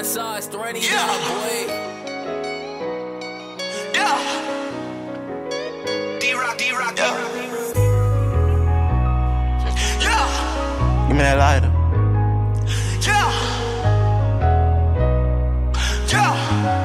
Northside, Thready, boy. Yeah. D-Rock. Yeah. Give me that lighter. Yeah. Yeah.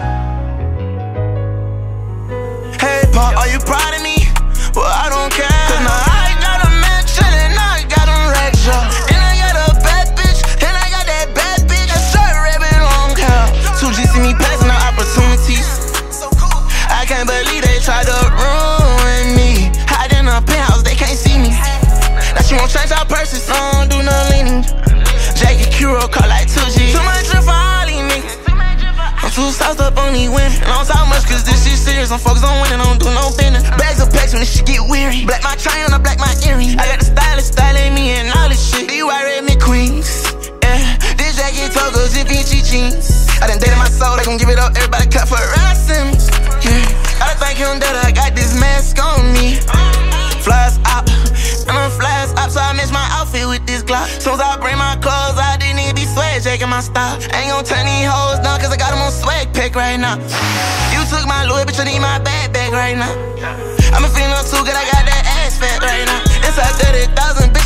Hey, Pop, are you proud of me? Well, I don't care. Cause now I got a mansion and I got them racks, yeah. And I got a bad bitch, and I got that bad bitch. That short ribbon long hair. 2G see me passing out opportunities. So cool. I can't believe they tried to ruin me. Hide in a penthouse, they can't see me. Now she won't change our purses, no, I don't do no leaning. Jackie Curo call like 2G. Too much drip for all these niggas. I'm too sauced up on these women. And I don't talk much cause this shit serious. I'm focused on winning, I don't do no business. Bags of packs when this shit get weary. Black my chain on, black my earrings. I got the stylist styling me and all this shit. B.Y. Red McQueens. Yeah, this jacket toggle, zippy jeans. I done dated my soul, they gon' give it up. Everybody cut for ransom. Yeah, I done think him that I got this mask on me. Flies up, and I'm flies up, so I match my outfit with this Glock. Soon as I bring my clothes out, these niggas be swag checking my style. Ain't gon' turn these hoes down, cause I got them on swag pack right now. You took my Louis, bitch, I need my bag back right now. I'm feeling too good, I got that ass fat right now. It's like 30,000